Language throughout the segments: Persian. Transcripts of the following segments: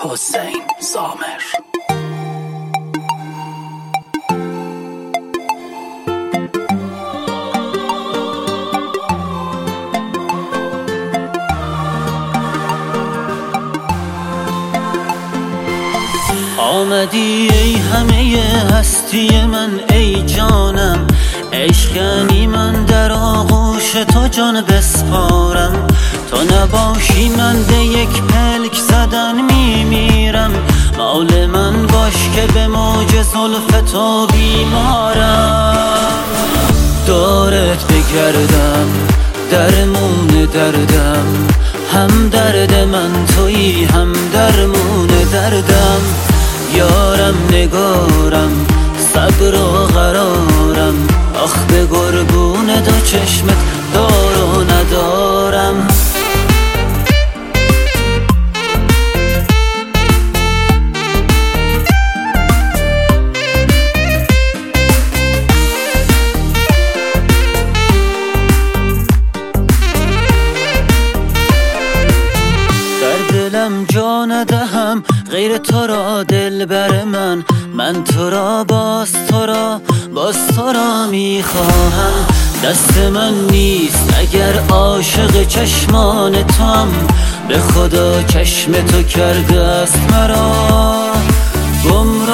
حسین سامر. آمدی ای همه هستی من ای جانم، عشقنی من در آغوش تو جان بسپارم. تو نباشی من به یک پلک زدن میمیرم، مال من باش که به موج زلف تو بیمارم. دارت بگردم درمون دردم، هم درد من تویی هم درمون دردم. یارم نگارم صبر و قرارم، آخ به قربون دو چشمت دار و ندارم. دلم جا ندهم غیر تو را دلبر من، من تو را باز تو را میخواهم. دست من نیست اگر عاشق چشمان توام، به خدا چشم تو کرده است مرا گمراهم.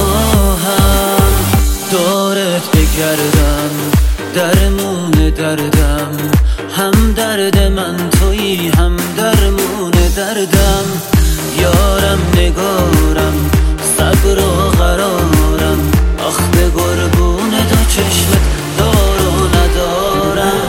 دارت بگردم درمون دردم، هم درد من تویی هم درمون دردم. یارم نگارم صبر و قرارم، آخ به قربون دو چشمت دار و ندارم.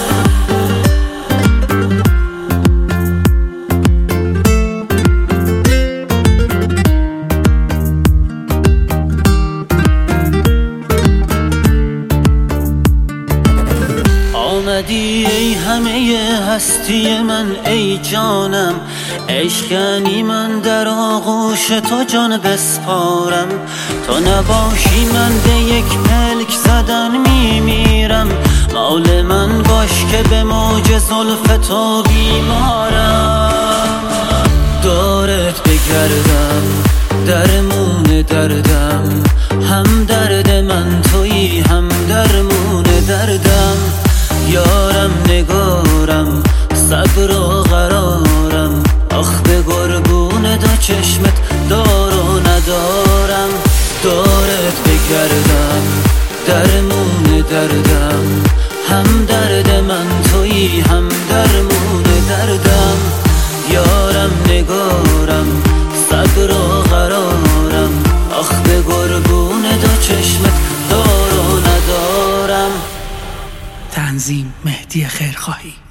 آمدی ای همه هستی من ای جانم، عشقنی من در آغوش تو جان بسپارم. تو نباشی من به یک پلک زدن میمیرم، مال من باش که به موج زلف تو بیمارم. دارت بگردم درمون دردم، هم درد من تویی هم درمون دردم. یارم نگارم صبر و قرارم، آخ به قربون دو چشمت دار و ندارم. دارت بگردم درمون دردم، هم درد من تویی هم درمون دردم. یارم نگارم صبر و قرارم، آخ به قربون دو چشمت دار و ندارم. تنظیم مهدی خیرخواهی.